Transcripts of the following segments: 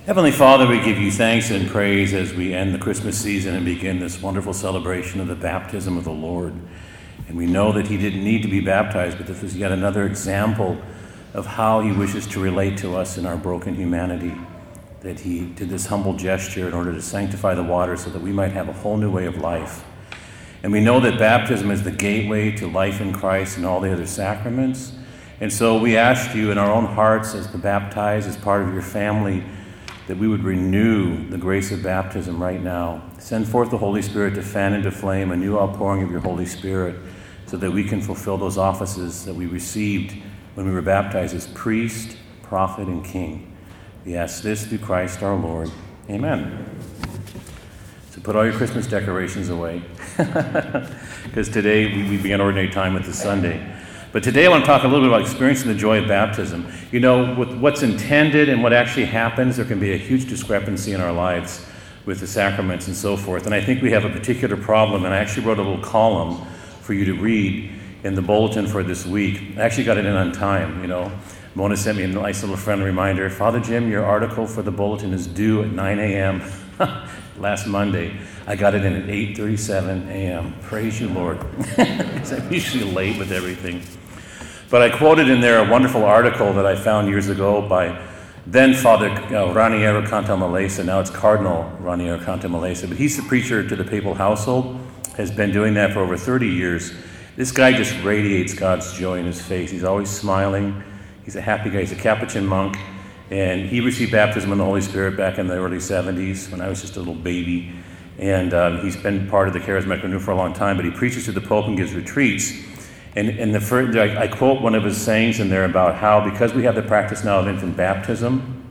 Heavenly Father, we give you thanks and praise as we end the Christmas season and begin this wonderful celebration of the baptism of the Lord. And we know that he didn't need to be baptized, but this was yet another example of how he wishes to relate to us in our broken humanity. That he did this humble gesture in order to sanctify the water so that we might have a whole new way of life. And we know that baptism is the gateway to life in Christ and all the other sacraments. And so we ask you in our own hearts as the baptized, as part of your family, that we would renew the grace of baptism right now. Send forth the Holy Spirit to fan into flame a new outpouring of your Holy Spirit so that we can fulfill those offices that we received when we were baptized as priest, prophet, and king. We ask this through Christ our Lord. Amen. So put all your Christmas decorations away because today we begin ordinary time with the Sunday. But today I want to talk a little bit about experiencing the joy of baptism. You know, with what's intended and what actually happens, there can be a huge discrepancy in our lives with the sacraments and so forth. And I think we have a particular problem, and I actually wrote a little column for you to read in the bulletin for this week. I actually got it in on time, you know. Mona sent me a nice little friendly reminder. Father Jim, your article for the bulletin is due at 9 a.m. last Monday. I got it in at 8:37 a.m. Praise you, Lord. Because I'm usually late with everything. But I quoted in there a wonderful article that I found years ago by then Father Raniero Cantamalesa. Now it's Cardinal Raniero Cantamalesa. But he's the preacher to the papal household, has been doing that for over 30 years. This guy just radiates God's joy in his face. He's always smiling. He's a happy guy. He's a Capuchin monk. And he received baptism in the Holy Spirit back in the early 70s when I was just a little baby. And he's been part of the Charismatic Renewal for a long time. But he preaches to the Pope and gives retreats. And I quote one of his sayings in there about how, because we have the practice now of infant baptism,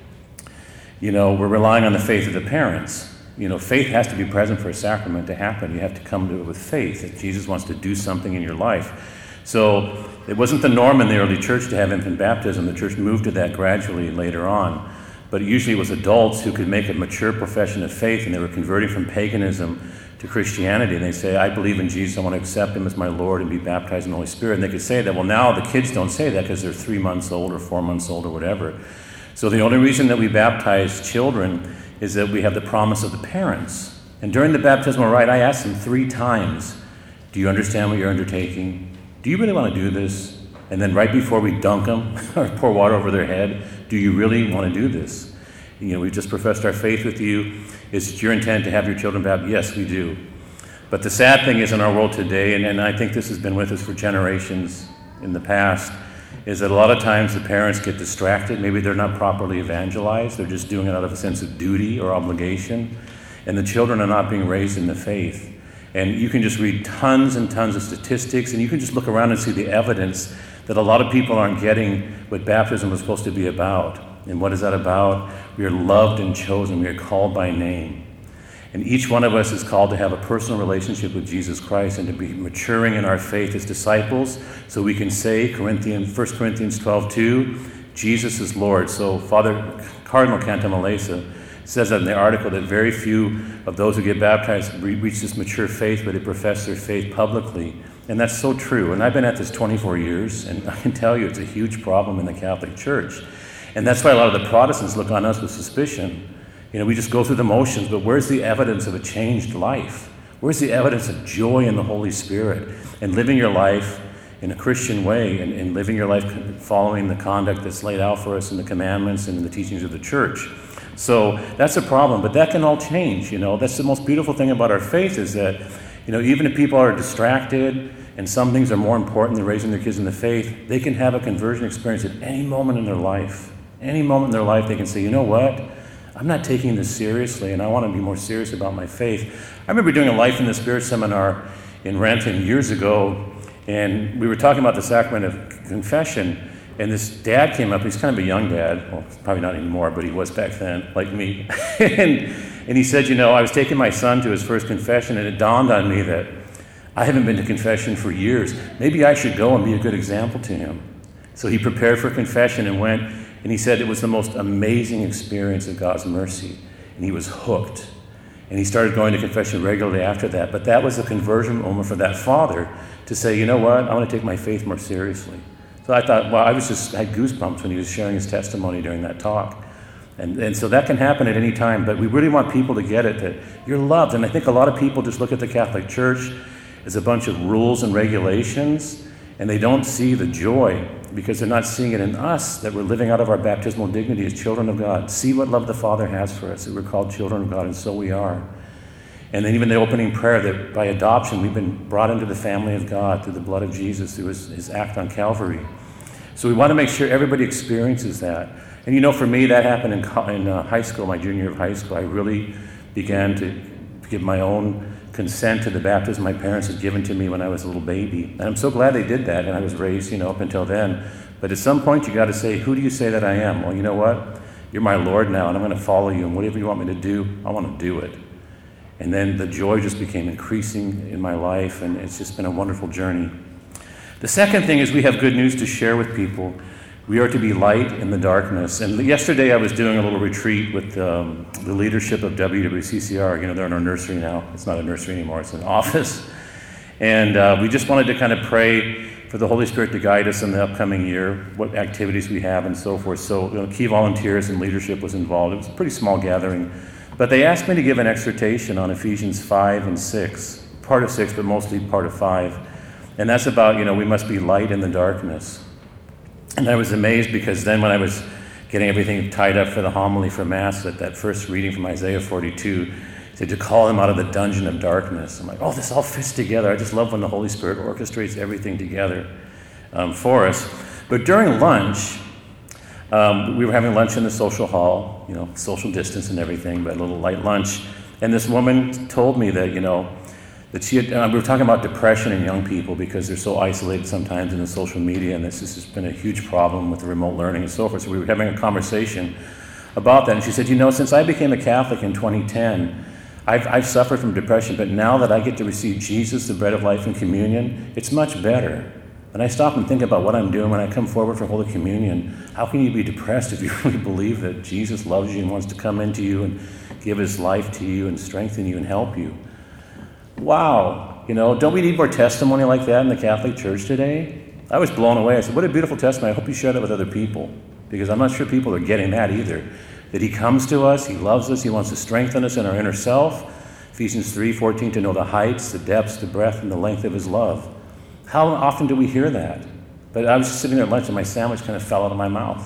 you know, we're relying on the faith of the parents. You know, faith has to be present for a sacrament to happen. You have to come to it with faith that Jesus wants to do something in your life. So it wasn't the norm in the early church to have infant baptism. The church moved to that gradually later on. But usually it was adults who could make a mature profession of faith, and they were converting from paganism to Christianity, and they say, I believe in Jesus, I want to accept him as my Lord and be baptized in the Holy Spirit. And they could say that. Well, now the kids don't say that because they're 3 months old or 4 months old or whatever. So the only reason that we baptize children is that we have the promise of the parents. And during the baptismal rite, I asked them 3 times, do you understand what you're undertaking? Do you really want to do this? And then right before we dunk them or pour water over their head, do you really want to do this? You know, we've just professed our faith with you. Is it your intent to have your children baptized? Yes, we do. But the sad thing is in our world today, and I think this has been with us for generations in the past, is that a lot of times the parents get distracted. Maybe they're not properly evangelized. They're just doing it out of a sense of duty or obligation. And the children are not being raised in the faith. And you can just read tons and tons of statistics, and you can just look around and see the evidence that a lot of people aren't getting what baptism was supposed to be about. And what is that about? We are loved and chosen. We are called by name. And each one of us is called to have a personal relationship with Jesus Christ and to be maturing in our faith as disciples so we can say, 1 Corinthians 12:2, Jesus is Lord. So Father Cardinal Cantamalesa says that in the article that very few of those who get baptized reach this mature faith, but they profess their faith publicly. And that's so true. And I've been at this 24 years, and I can tell you it's a huge problem in the Catholic Church. And that's why a lot of the Protestants look on us with suspicion. You know, we just go through the motions, but where's the evidence of a changed life? Where's the evidence of joy in the Holy Spirit and living your life in a Christian way and living your life following the conduct that's laid out for us in the commandments and in the teachings of the church? So that's a problem, but that can all change, you know. That's the most beautiful thing about our faith is that, you know, even if people are distracted and some things are more important than raising their kids in the faith, they can have a conversion experience at any moment in their life. Any moment in their life they can say, you know what? I'm not taking this seriously, and I want to be more serious about my faith. I remember doing a Life in the Spirit seminar in Renton years ago, and we were talking about the sacrament of confession, and this dad came up. He's kind of a young dad. Well, probably not anymore, but he was back then, like me. and he said, you know, I was taking my son to his first confession, and it dawned on me that I haven't been to confession for years. Maybe I should go and be a good example to him. So he prepared for confession and went, and he said it was the most amazing experience of God's mercy. And he was hooked. And he started going to confession regularly after that. But that was a conversion moment for that father to say, you know what, I want to take my faith more seriously. So I thought, well, I had goosebumps when he was sharing his testimony during that talk. And so that can happen at any time, but we really want people to get it, that you're loved. And I think a lot of people just look at the Catholic Church as a bunch of rules and regulations, and they don't see the joy because they're not seeing it in us, that we're living out of our baptismal dignity as children of God. See what love the Father has for us, that we're called children of God, and so we are. And then even the opening prayer, that by adoption we've been brought into the family of God through the blood of Jesus, through his act on Calvary. So we want to make sure everybody experiences that. And for me, that happened in high school, my junior year of high school. I really began to give my own consent to the baptism my parents had given to me when I was a little baby. And I'm so glad they did that, and I was raised, up until then. But at some point, you got to say, who do you say that I am? Well, you know what? You're my Lord now, and I'm going to follow you, and whatever you want me to do, I want to do it. And then the joy just became increasing in my life, and it's just been a wonderful journey. The second thing is we have good news to share with people. We are to be light in the darkness. And yesterday I was doing a little retreat with the leadership of WWCCR. They're in our nursery now. It's not a nursery anymore, it's an office. And we just wanted to kind of pray for the Holy Spirit to guide us in the upcoming year, what activities we have and so forth. So key volunteers and leadership was involved. It was a pretty small gathering. But they asked me to give an exhortation on Ephesians 5 and 6, part of 6, but mostly part of 5. And that's about, we must be light in the darkness. And I was amazed because then when I was getting everything tied up for the homily for Mass, at that first reading from Isaiah 42, it said to call them out of the dungeon of darkness. I'm like, this all fits together. I just love when the Holy Spirit orchestrates everything together for us. But during lunch, we were having lunch in the social hall, social distance and everything, but a little light lunch. And this woman told me that, that she had, we were talking about depression in young people because they're so isolated sometimes in the social media, and this has just been a huge problem with the remote learning and so forth. So we were having a conversation about that, and she said, since I became a Catholic in 2010, I've suffered from depression, but now that I get to receive Jesus, the bread of life and communion, it's much better. And I stop and think about what I'm doing when I come forward for Holy Communion. How can you be depressed if you really believe that Jesus loves you and wants to come into you and give his life to you and strengthen you and help you? Wow, don't we need more testimony like that in the Catholic Church today? I was blown away. I said, what a beautiful testimony. I hope you share that with other people, because I'm not sure people are getting that either. That he comes to us, he loves us, he wants to strengthen us in our inner self. Ephesians 3:14, to know the heights, the depths, the breadth, and the length of his love. How often do we hear that? But I was just sitting there at lunch and my sandwich kind of fell out of my mouth.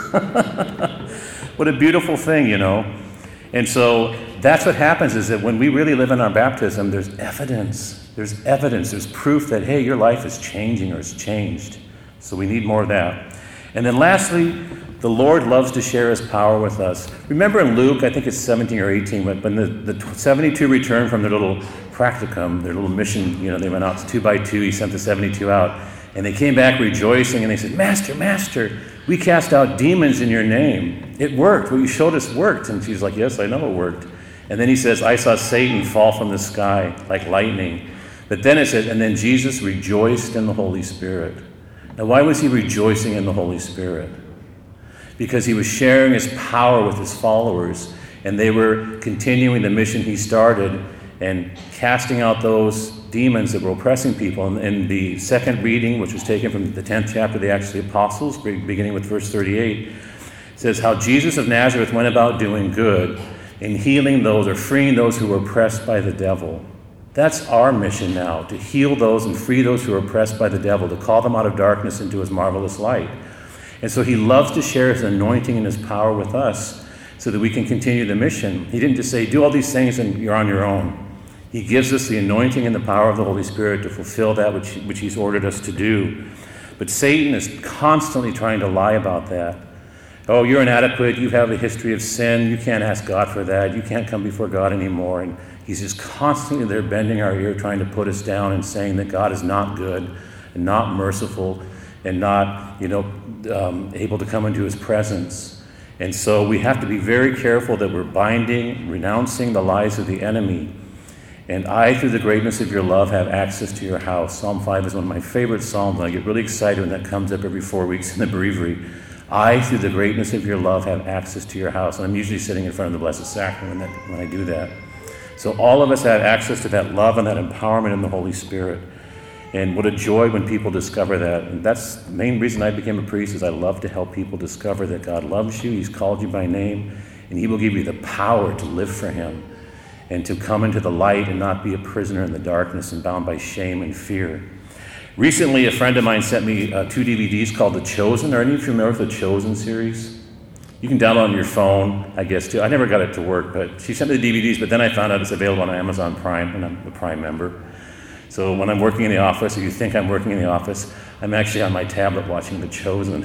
What a beautiful thing, And so that's what happens, is that when we really live in our baptism, there's evidence. There's proof that, hey, your life is changing or it's changed. So we need more of that. And then lastly, the Lord loves to share his power with us. Remember in Luke, I think it's 17 or 18, when the 72 returned from their little practicum, their little mission, they went out 2 by 2, he sent the 72 out. And they came back rejoicing, and they said, Master, we cast out demons in your name. It worked. What you showed us worked. And she's like, yes, I know it worked. And then he says, I saw Satan fall from the sky like lightning. But then it says, and then Jesus rejoiced in the Holy Spirit. Now, why was he rejoicing in the Holy Spirit? Because he was sharing his power with his followers, and they were continuing the mission he started and casting out those demons that were oppressing people. And in the second reading, which was taken from the 10th chapter of the Acts of the Apostles, beginning with verse 38, it says, how Jesus of Nazareth went about doing good and healing those, or freeing those who were oppressed by the devil. That's our mission now, to heal those and free those who are oppressed by the devil, to call them out of darkness into his marvelous light. And so he loves to share his anointing and his power with us so that we can continue the mission. He didn't just say, do all these things and you're on your own. He gives us the anointing and the power of the Holy Spirit to fulfill that which he's ordered us to do. But Satan is constantly trying to lie about that. Oh, you're inadequate. You have a history of sin. You can't ask God for that. You can't come before God anymore. And he's just constantly there bending our ear, trying to put us down and saying that God is not good and not merciful and not, able to come into his presence. And so we have to be very careful that we're binding, renouncing the lies of the enemy. And I, through the greatness of your love, have access to your house. Psalm 5 is one of my favorite psalms. I get really excited when that comes up every 4 weeks in the breviary. I, through the greatness of your love, have access to your house. And I'm usually sitting in front of the Blessed Sacrament when I do that. So all of us have access to that love and that empowerment in the Holy Spirit. And what a joy when people discover that. And that's the main reason I became a priest, is I love to help people discover that God loves you, he's called you by name, and he will give you the power to live for him and to come into the light and not be a prisoner in the darkness and bound by shame and fear. Recently, a friend of mine sent me 2 DVDs called The Chosen. Are any of you familiar with the Chosen series? You can download it on your phone, I guess, too. I never got it to work, but she sent me the DVDs, but then I found out it's available on Amazon Prime, and I'm a Prime member. So when I'm working in the office, or you think I'm working in the office, I'm actually on my tablet watching The Chosen.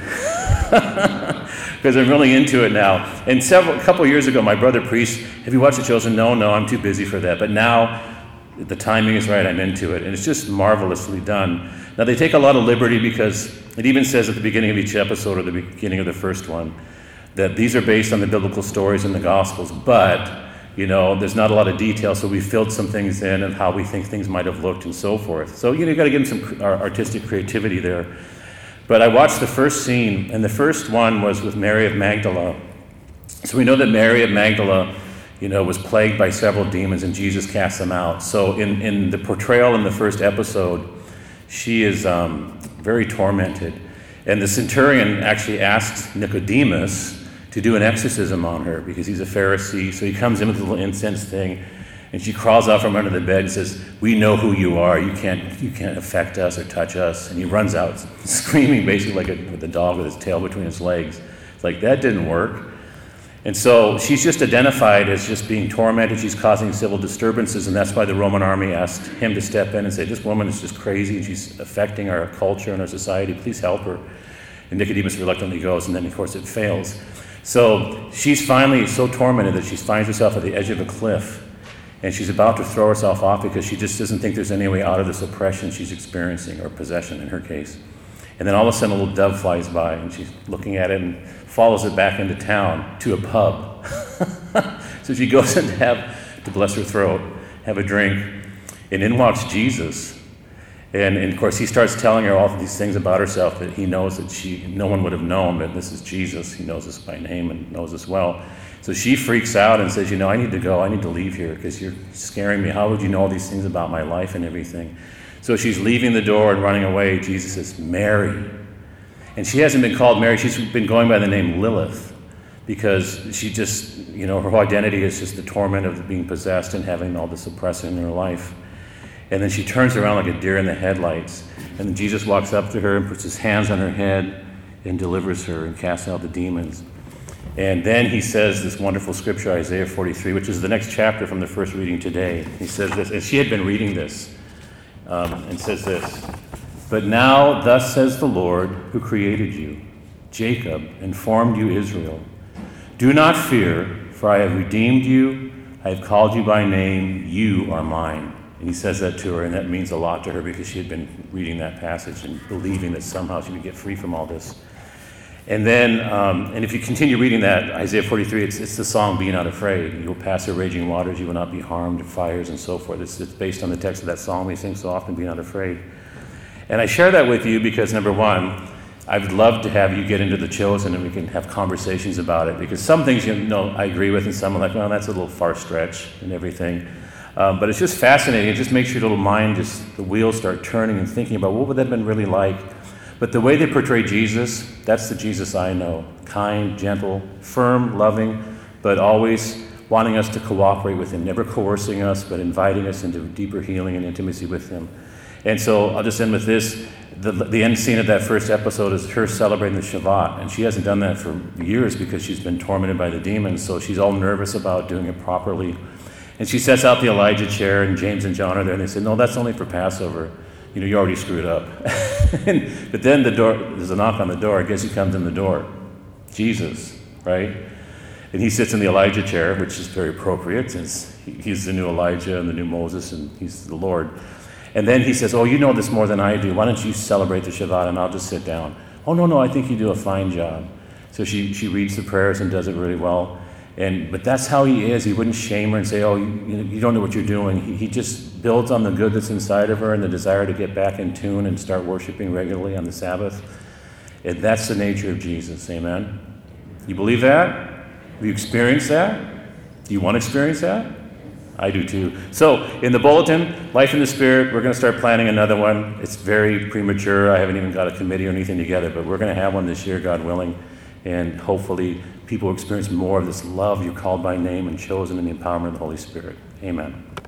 Because I'm really into it now. And a couple years ago, my brother priest, have you watched The Chosen? No, I'm too busy for that. But now, the timing is right, I'm into it. And it's just marvelously done. Now, they take a lot of liberty because it even says at the beginning of each episode, or the beginning of the first one, that these are based on the biblical stories in the Gospels. But, there's not a lot of detail, so we filled some things in of how we think things might have looked and so forth. So, you got to give them some artistic creativity there. But I watched the first scene, and the first one was with Mary of Magdala. So we know that Mary of Magdala, was plagued by several demons, and Jesus cast them out. So in the portrayal in the first episode, she is very tormented. And the centurion actually asks Nicodemus to do an exorcism on her because he's a Pharisee. So he comes in with a little incense thing, and she crawls out from under the bed and says, "We know who you are. You can't affect us or touch us." And he runs out screaming, basically with a dog with his tail between his legs. It's like, that didn't work. And so she's just identified as just being tormented. She's causing civil disturbances, and that's why the Roman army asked him to step in and say, "This woman is just crazy, and she's affecting our culture and our society. Please help her." And Nicodemus reluctantly goes, and then, of course, it fails. So she's finally so tormented that she finds herself at the edge of a cliff, and she's about to throw herself off because she just doesn't think there's any way out of this oppression she's experiencing, or possession in her case. And then all of a sudden a little dove flies by, and she's looking at it and follows it back into town to a pub. So she goes in to bless her throat, have a drink, and in walks Jesus. And of course he starts telling her all of these things about herself that he knows that no one would have known, but this is Jesus. He knows us by name and knows us well. So she freaks out and says, I need to go. I need to leave here because you're scaring me. How would you know all these things about my life and everything? So she's leaving the door and running away. Jesus says, "Mary." And she hasn't been called Mary. She's been going by the name Lilith because she just, her whole identity is just the torment of being possessed and having all this oppression in her life. And then she turns around like a deer in the headlights. And then Jesus walks up to her and puts his hands on her head and delivers her and casts out the demons. And then he says this wonderful scripture, Isaiah 43, which is the next chapter from the first reading today. He says this, and she had been reading this, and says this, "But now thus says the Lord who created you, Jacob, and formed you, Israel. Do not fear, for I have redeemed you. I have called you by name. You are mine." And he says that to her, and that means a lot to her because she had been reading that passage and believing that somehow she would get free from all this. And then, and if you continue reading that, Isaiah 43, it's the song, "Be Not Afraid." "You will pass through raging waters, you will not be harmed, fires," and so forth. It's based on the text of that song we sing so often, "Be Not Afraid." And I share that with you because, number one, I would love to have you get into The Chosen and we can have conversations about it, because some things, I agree with, and some are like, well, that's a little far stretch and everything. But it's just fascinating. It just makes your little mind, the wheels start turning and thinking about what would that have been really like. But the way they portray Jesus, that's the Jesus I know. Kind, gentle, firm, loving, but always wanting us to cooperate with him, never coercing us, but inviting us into deeper healing and intimacy with him. And so I'll just end with this. The end scene of that first episode is her celebrating the Shabbat, and she hasn't done that for years because she's been tormented by the demons, so she's all nervous about doing it properly. And she sets out the Elijah chair, and James and John are there, and they say, "No, that's only for Passover. You already screwed up." But then there's a knock on the door. Guess who comes in the door? Jesus, right? And he sits in the Elijah chair, which is very appropriate since he's the new Elijah and the new Moses, and he's the Lord. And then he says, "Oh, you know this more than I do. Why don't you celebrate the Shabbat and I'll just sit down?" "Oh, no, I think you do a fine job." So she reads the prayers and does it really well. But that's how he is. He wouldn't shame her and say, "Oh, you don't know what you're doing." He just builds on the good that's inside of her and the desire to get back in tune and start worshiping regularly on the Sabbath. And that's the nature of Jesus. Amen? You believe that? Have you experienced that? Do you want to experience that? I do too. So, in the bulletin, Life in the Spirit, we're going to start planning another one. It's very premature. I haven't even got a committee or anything together, but we're going to have one this year, God willing. And hopefully, people will experience more of this love. You're called by name and chosen in the empowerment of the Holy Spirit. Amen.